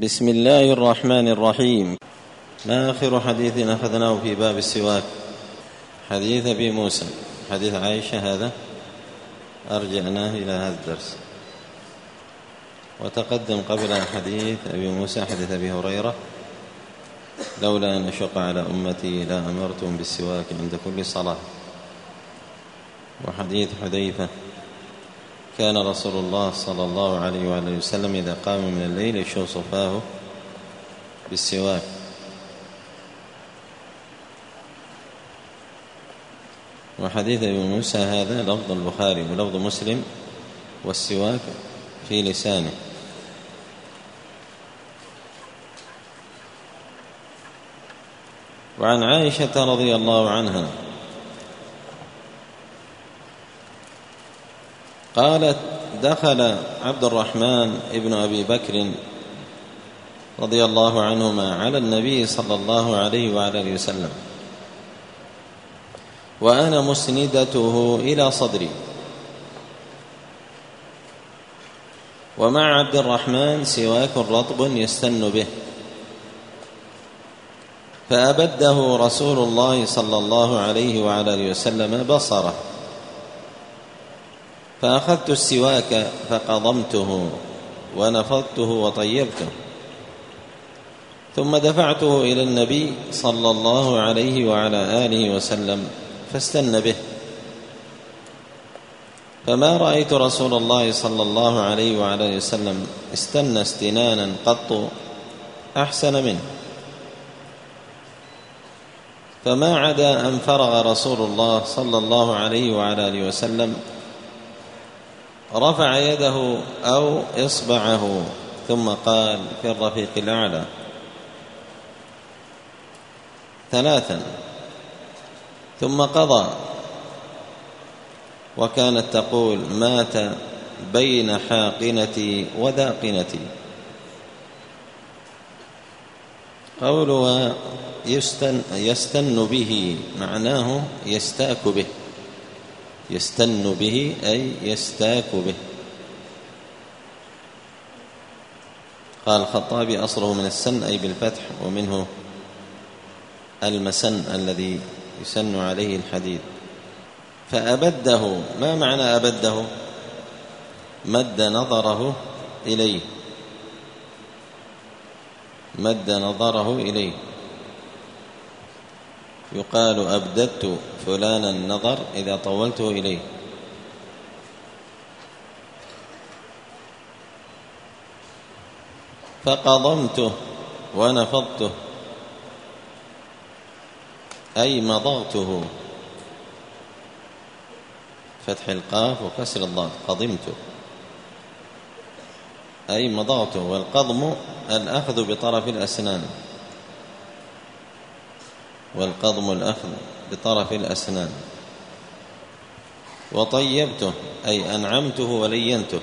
بسم الله الرحمن الرحيم. ما آخر حديث أخذناه في باب السواك؟ حديث أبي موسى، حديث عائشة، هذا أرجعناه إلى هذا الدرس، وتقدم قبل حديث أبي موسى حديث أبي هريرة: لولا أن أشق على أمتي لا أمرتهم بالسواك عند كل صلاة. وحديث حذيفة: كان رسول الله صلى الله عليه وآله وسلم إذا قام من الليل يشق صفاه بالسواك. وحديث أبي موسى هذا لفظ البخاري ولفظ مسلم: والسواك في لسانه. وعن عائشة رضي الله عنها قالت: دخل عبد الرحمن ابن أبي بكر رضي الله عنهما على النبي صلى الله عليه وآله وسلم وأنا مسندته إلى صدري، ومع عبد الرحمن سواك رطب يستن به، فأبده رسول الله صلى الله عليه وآله وسلم بصره، فأخذت السواك فقضمته ونفضته وطيبته، ثم دفعته إلى النبي صلى الله عليه وعلى آله وسلم فاستن به، فما رأيت رسول الله صلى الله عليه وعلى آله وسلم استن استنانا قط أحسن منه. فما عدا أن فرغ رسول الله صلى الله عليه وعلى آله وسلم رفع يده أو إصبعه ثم قال في الرفيق الأعلى 3، ثم قضى. وكانت تقول: مات بين حاقنتي وذاقنتي. قولها يستن به معناه يستاك به، يستن به أي يستاك به. قال الخطابي: أصله من السن أي بالفتح، ومنه المسن الذي يسن عليه الحديد. فأبده، ما معنى أبده؟ مد نظره إليه، مد نظره إليه. يقال أبددت فلانا النظر إذا طولته إليه. فقضمته ونفضته أي مضغته، فتح القاف وكسر الضاد، قضمته أي مضغته. والقضم الأخذ بطرف الأسنان، والقضم الأخذ بطرف الأسنان. وطيبته أي أنعمته ولينته،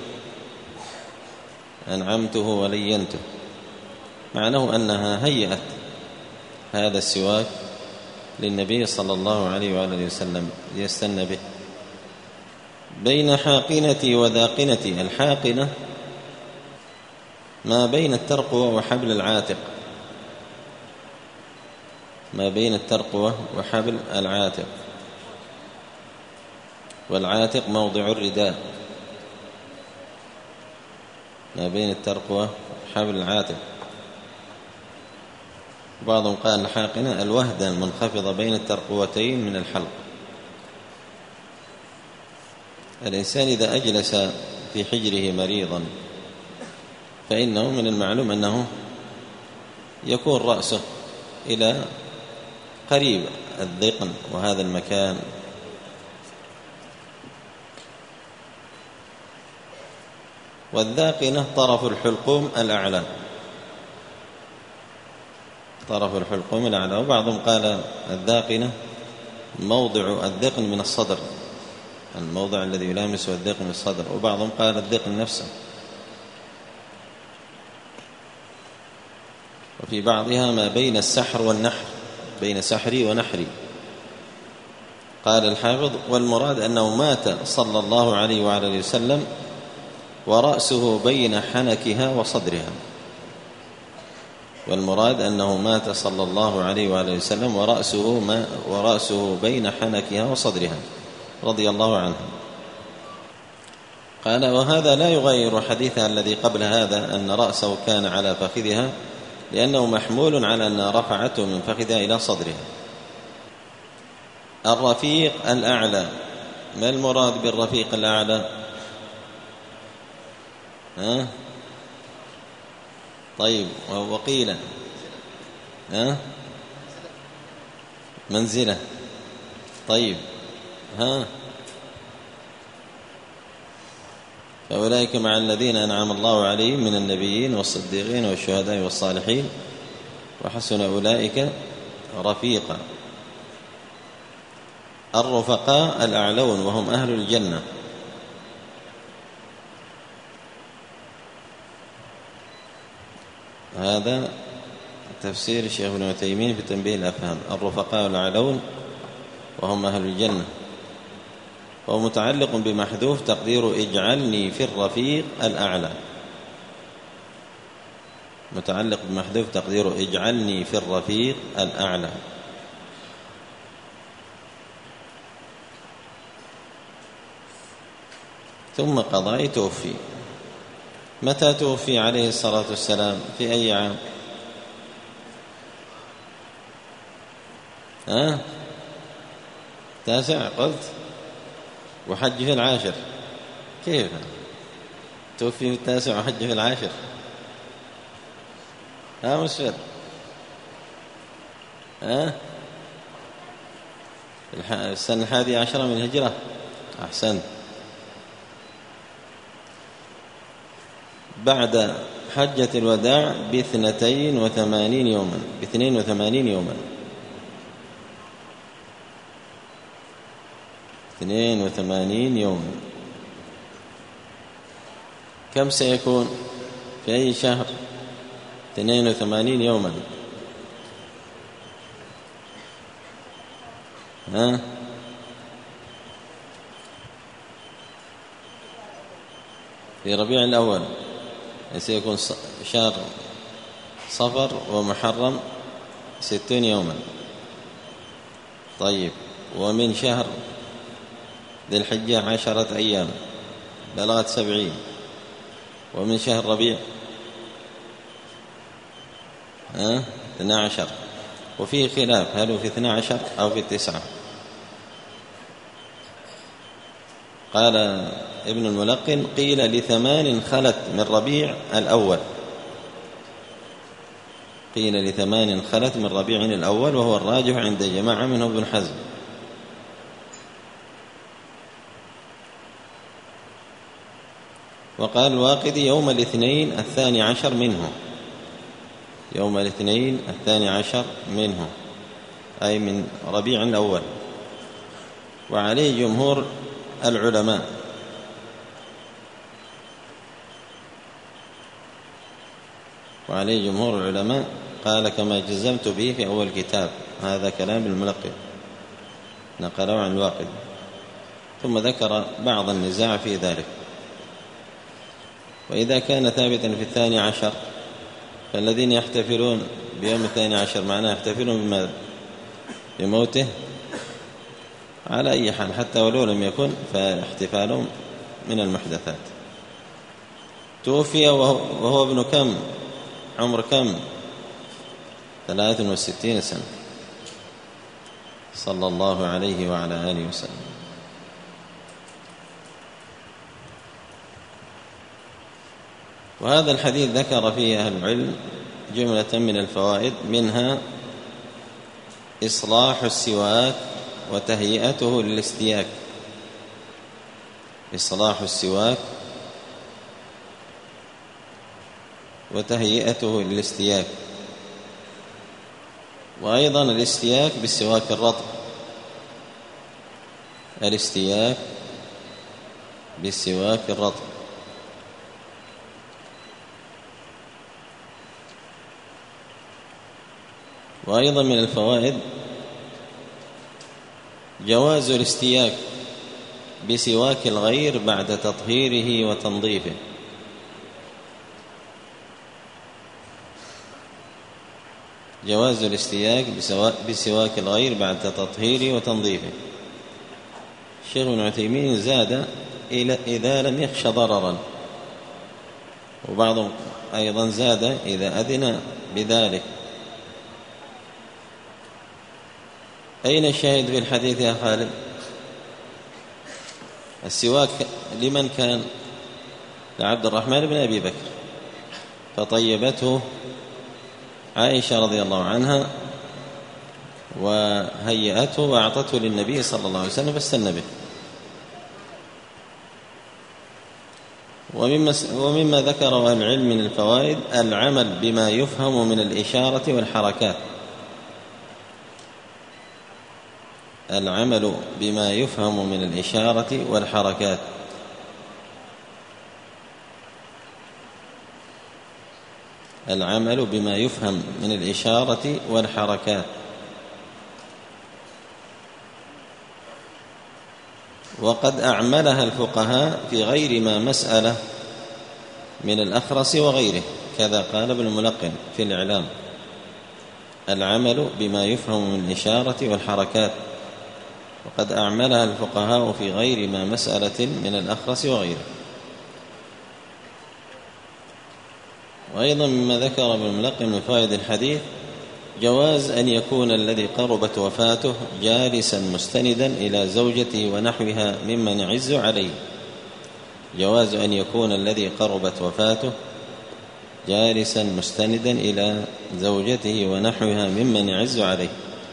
أنعمته ولينته، معناه أنها هيأت هذا السواك للنبي صلى الله عليه وآله وسلم ليستن به. بين حاقنتي وذاقنتي، الحاقنة ما بين الترقوة وحبل العاتق، ما بين الترقوة وحبل العاتق، والعاتق موضع الرداء، ما بين الترقوة وحبل العاتق. بعضهم قال الحاقنة الوهدة المنخفضة بين الترقوتين من الحلق. الإنسان إذا أجلس في حجره مريضا فإنه من المعلوم أنه يكون رأسه إلى قريب الذقن وهذا المكان، والذاقنة طرف الحلقوم الأعلى، طرف الحلقوم الأعلى. وبعضهم قال الذاقنة موضع الذقن من الصدر، الموضع الذي يلامسه الذقن من الصدر. وبعضهم قال الذقن نفسه. وفي بعضها ما بين السحر والنحر، بين سحري ونحري. قال الحافظ: والمراد أنه مات صلى الله عليه وآله وسلم ورأسه بين حنكها وصدرها، والمراد أنه مات صلى الله عليه وآله وسلم ورأسه بين حنكها وصدرها رضي الله عنه. قال: وهذا لا يغير حديثها الذي قبل هذا أن رأسه كان على فخذها، لأنه محمول على أن رفعته من فخذها إلى صدرها. الرفيق الأعلى، ما المراد بالرفيق الأعلى؟ طيب، وقيل منزلة. طيب، فأولئك مع الذين أنعم الله عليهم من النبيين والصديقين والشهداء والصالحين وحسن أولئك رفيقا. الرفقاء الأعلون وهم أهل الجنة. هذا تفسير الشيخ ابن عثيمين في تنبيه الأفهام. الرفقاء الأعلون وهم أهل الجنة، وهو متعلق بمحذوف تقدير اجعلني في الرفيق الأعلى. متعلق بمحذوف تقدير اجعلني في الرفيق الأعلى. ثم قضى توفي. متى توفي عليه الصلاة والسلام؟ في أي عام؟ 9 قلت، وحج في 10. كيف توفي في 9 وحج في 10؟ مسفر. السنة 11 من الهجرة. أحسنت. بعد حجة الوداع ب82 يوما. 82 يوما. 82 يوما. كم سيكون في أي شهر 82 يوما؟ في ربيع الأول سيكون شهر صفر ومحرم 60 يوما. طيب، ومن شهر ذي الحجة 10 أيام بلغت 70. ومن شهر ربيع 12. وفيه خلاف هل هو في 12 أو في 9. قال ابن الملقن: قيل ل8 خلت من ربيع الأول. قيل ل8 خلت من ربيع الأول، وهو الراجح عند جماعة منه ابن حزم. وقال الواقدي: يوم الاثنين 12 منه. يوم الاثنين 12 منه، أي من ربيع الأول. وعليه جمهور العلماء. وعليه جمهور العلماء. قال: كما جزمت به في أول كتاب. هذا كلام الملقن نقله عن الواقد. ثم ذكر بعض النزاع في ذلك. وإذا كان ثابتا في 12، فالذين يحتفلون بيوم 12 معناه يحتفلون بماذا؟ بموته. على أي حال حتى ولو لم يكن فاحتفالهم من المحدثات. توفي وهو ابن كم؟ عمر كم؟ 63 سنة صلى الله عليه وعلى آله وسلم. وهذا الحديث ذكر فيه أهل العلم جملة من الفوائد، منها إصلاح السواك وتهيئته للاستياك. إصلاح السواك وتهيئته للاستياك. وأيضا الاستياك بالسواك الرطب. الاستياك بالسواك الرطب. وأيضا من الفوائد جواز الاستياك بسواك الغير بعد تطهيره وتنظيفه. جواز الاستياك بسواك الغير بعد تطهيره وتنظيفه. الشيخ ابن عثيمين زاد إذا لم يخش ضررا، وبعضهم أيضا زاد إذا أذن بذلك. أين الشاهد في الحديث يا خالد؟ السواك لمن كان؟ لعبد الرحمن بن أبي بكر، فطيبته عائشة رضي الله عنها وهيأته وأعطته للنبي صلى الله عليه وسلم فاستنى به. ومما ذكره أهل العلم من الفوائد العمل بما يفهم من الإشارة والحركات. العمل بما يفهم من الإشارة والحركات. العمل بما يفهم من الإشارة والحركات. وقد أعملها الفقهاء في غير ما مسألة من الأخرس وغيره، كذا قال ابن الملقن في الإعلام: العمل بما يفهم من الإشارة والحركات، وقد أعملها الفقهاء في غير ما مسألة من الأخرس وغيره. وأيضا مما ذكر ابن الملقن من فوائد الحديث جواز أن يكون الذي قربت وفاته جالسا مستندا إلى زوجته ونحوها ممن يعز عليه. جواز أن يكون الذي قربت وفاته جالسا مستندا إلى زوجته ونحوها ممن يعز عليه.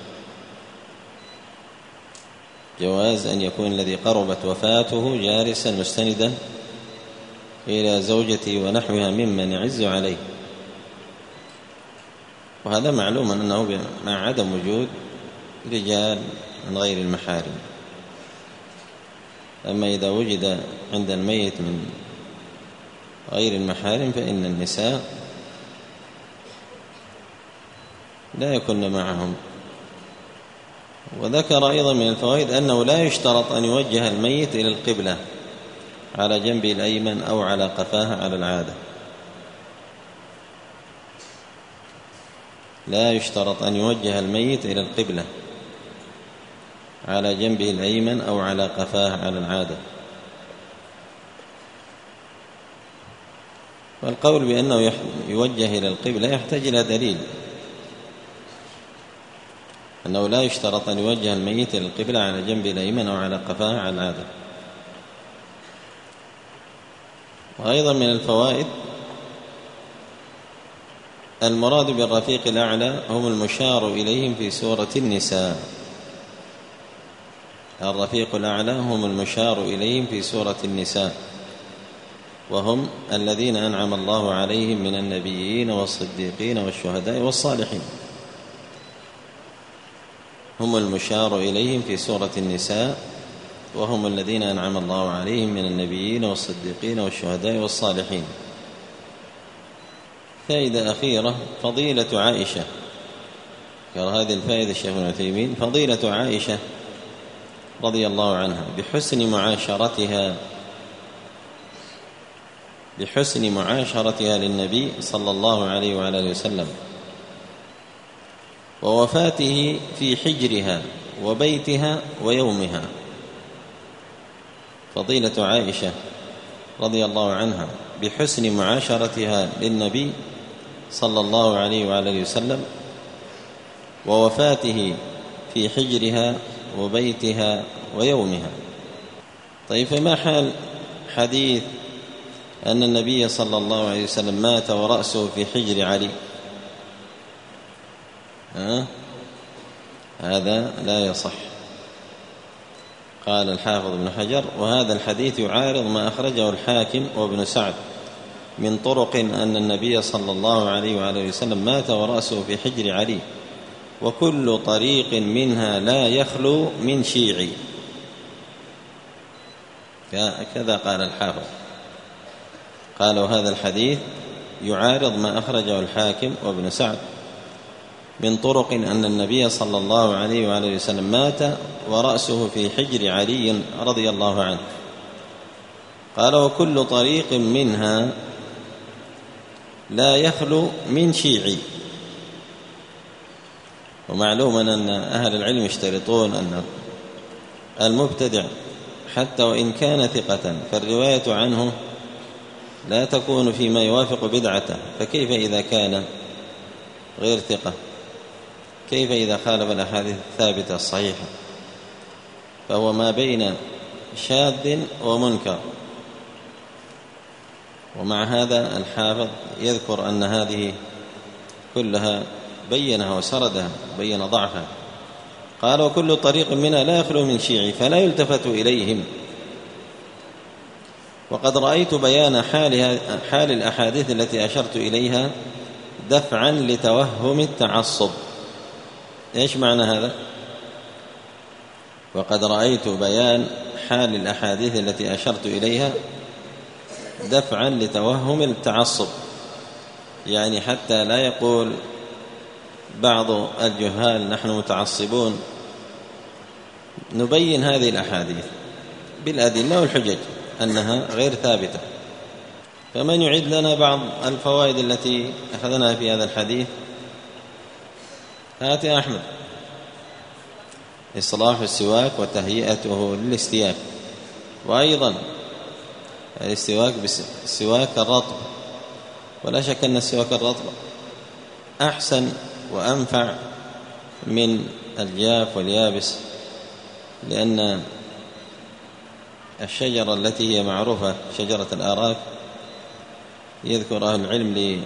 جواز أن يكون الذي قربت وفاته جالسا مستندا إلى زوجته ونحوها ممن يعز عليه. وهذا معلوم أنه مع عدم وجود رجال من غير المحارم. أما إذا وجد عند الميت من غير المحارم فإن النساء لا يكن معهم. وذكر أيضا من الفوائد أنه لا يشترط أن يوجه الميت إلى القبلة على جنبه الأيمن أو على قفاه على العادة. لا يشترط أن يوجه الميت إلى القبلة على جنبه الأيمن أو على قفاه على العادة. والقول بأنه يوجه إلى القبلة يحتاج إلى دليل، أنه لا يشترط أن يوجه الميت إلى القبلة على جنبه الأيمن أو على قفاه على العادة. وأيضا من الفوائد المراد بالرفيق الأعلى هم المشار إليهم في سورة النساء. الرفيق الأعلى هم المشار إليهم في سورة النساء، وهم الذين أنعم الله عليهم من النبيين والصديقين والشهداء والصالحين. هم المشار إليهم في سورة النساء، وهم الذين أنعم الله عليهم من النبيين والصديقين والشهداء والصالحين. فائدة أخيرة فضيلة عائشة. قال هذه الفائدة الشيخ ابن عثيمين: فضيلة عائشة رضي الله عنها بحسن معاشرتها للنبي صلى الله عليه وعلى آله وسلم، ووفاته في حجرها وبيتها ويومها. فضيلة عائشة رضي الله عنها بحسن معاشرتها للنبي صلى الله عليه وعلى آله وسلم، ووفاته في حجرها وبيتها ويومها. طيب، فما حال حديث أن النبي صلى الله عليه وسلم مات ورأسه في حجر علي؟ هذا لا يصح. قال الحافظ ابن حجر: وهذا الحديث يعارض ما أخرجه الحاكم وابن سعد من طرق أن النبي صلى الله عليه وآله وسلم مات ورأسه في حجر علي، وكل طريق منها لا يخلو من شيعي. كذا قال الحافظ. قال: وهذا الحديث يعارض ما أخرجه الحاكم وابن سعد من طرق أن النبي صلى الله عليه وآله وسلم مات ورأسه في حجر علي رضي الله عنه. قال: وكل طريق منها لا يخلو من شيعي. ومعلوم أن أهل العلم يشترطون أن المبتدع حتى وإن كان ثقة فالرواية عنه لا تكون فيما يوافق بدعته، فكيف إذا كان غير ثقة؟ كيف إذا خالف الأحاديث الثابتة الصحيحة؟ فهو ما بين شاذ ومنكر. ومع هذا الحافظ يذكر أن هذه كلها بينها وسردها، بين ضعفها. قال: وكل طريق منها لا يخلو من شيعي فلا يلتفت إليهم. وقد رأيت بيان حال الأحاديث التي أشرت إليها دفعا لتوهم التعصب. إيش معنى هذا؟ وقد رأيت بيان حال الأحاديث التي أشرت إليها دفعا لتوهم التعصب، يعني حتى لا يقول بعض الجهال نحن متعصبون. نبين هذه الأحاديث بالأدلة والحجج أنها غير ثابتة. فمن يعد لنا بعض الفوائد التي أخذناها في هذا الحديث؟ هات يا أحمد. إصلاح السواك وتهيئته للاستياك، وأيضا الاستواك بالسواك الرطب. ولا شك أن السواك الرطب أحسن وأنفع من الجاف واليابس، لأن الشجرة التي هي معروفة شجرة الآراك يذكر أهل العلم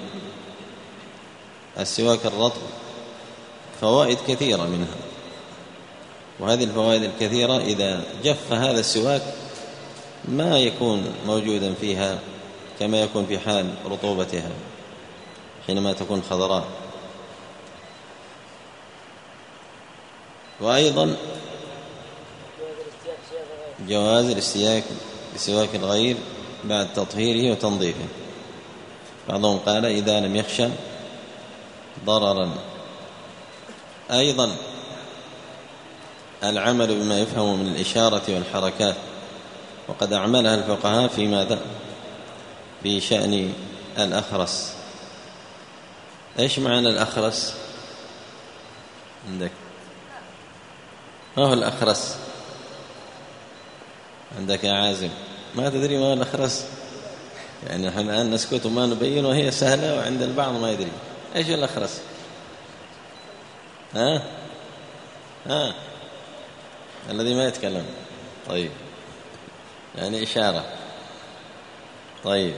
للسواك الرطب فوائد كثيرة منها، وهذه الفوائد الكثيرة إذا جف هذا السواك ما يكون موجودا فيها كما يكون في حال رطوبتها حينما تكون خضراء. وأيضا جواز الاستياك بسواك الغير بعد تطهيره وتنظيفه. بعضهم قال إذا لم يخشى ضررا. أيضا العمل بما يفهم من الإشارة والحركات، وقد أعملها الفقهاء في ماذا؟ في شأن الأخرس. إيش معنى الأخرس عندك؟ ما هو الأخرس عندك يا عازم؟ ما تدري ما هو الأخرس؟ يعني نحن الآن نسكت وما نبين وهي سهلة، وعند البعض ما يدري. إيش الأخرس؟ الذي ما يتكلم. طيب، يعني إشارة. طيب،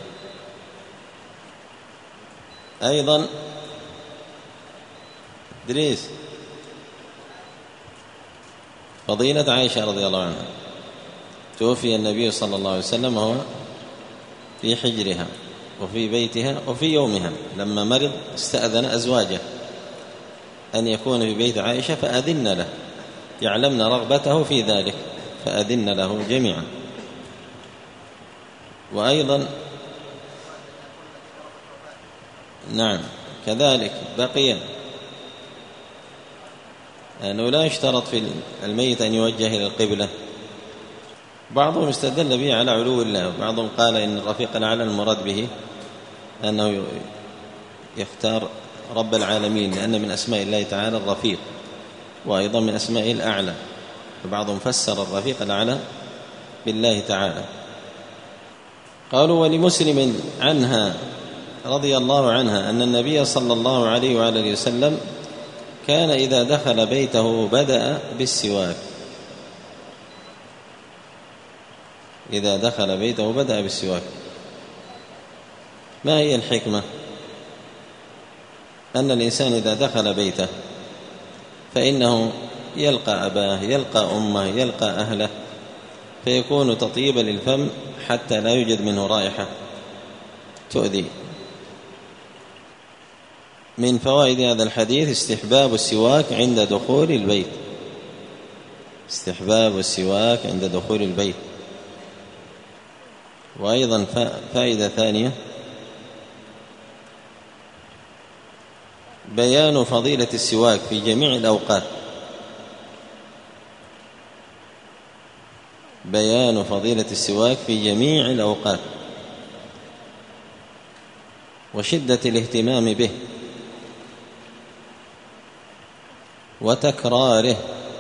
أيضا إدريس، فضيلة عائشة رضي الله عنها توفي النبي صلى الله عليه وسلم وهو في حجرها وفي بيتها، وفي يومها لما مرض استأذن أزواجه أن يكون في بيت عائشة فأذن له، يعلمن رغبته في ذلك فأذن له جميعا. وأيضا نعم كذلك بقي أنه لا يشترط في الميت أن يوجه إلى القبلة. بعضهم استدل به على علو الله، وبعضهم قال إن الرفيق الأعلى المراد به أنه يختار رب العالمين، لأن من أسماء الله تعالى الرفيق، وأيضا من أسمائه الأعلى. فبعضهم فسر الرفيق الأعلى بالله تعالى. قالوا: ولمسلم عنها رضي الله عنها أن النبي صلى الله عليه وآله وسلم كان إذا دخل بيته بدأ بالسواك. إذا دخل بيته بدأ بالسواك. ما هي الحكمة؟ أن الإنسان إذا دخل بيته فإنه يلقى أباه، يلقى أمه، يلقى أهله، فيكون تطيبا للفم حتى لا يوجد منه رائحة تؤذي. من فوائد هذا الحديث استحباب السواك عند دخول البيت. استحباب السواك عند دخول البيت. وأيضا فائدة ثانية بيان فضيلة السواك في جميع الأوقات. بيان فضيلة السواك في جميع الأوقات وشدة الاهتمام به. وتكراره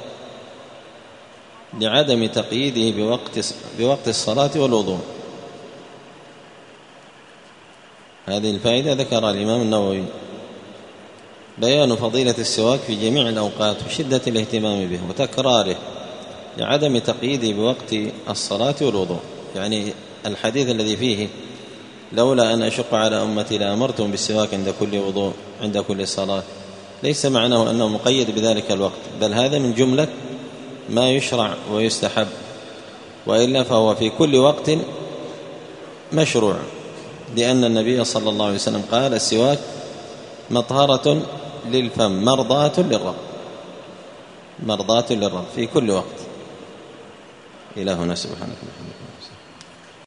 لعدم تقييده بوقت الصلاة والوضوء. هذه الفائدة ذكر الإمام النووي: بيان فضيلة السواك في جميع الأوقات وشدة الاهتمام به وتكراره لعدم تقييده بوقت الصلاة والوضوء. يعني الحديث الذي فيه لولا أن أشق على أمتي لأمرتهم بالسواك عند كل وضوء عند كل صلاة، ليس معناه أنه مقيد بذلك الوقت، بل هذا من جملة ما يشرع ويستحب، وإلا فهو في كل وقت مشروع، لأن النبي صلى الله عليه وسلم قال: السواك مطهرة للفم مرضاة للرب، مرضاة للرب في كل وقت. إلهنا سبحانه وتعالى.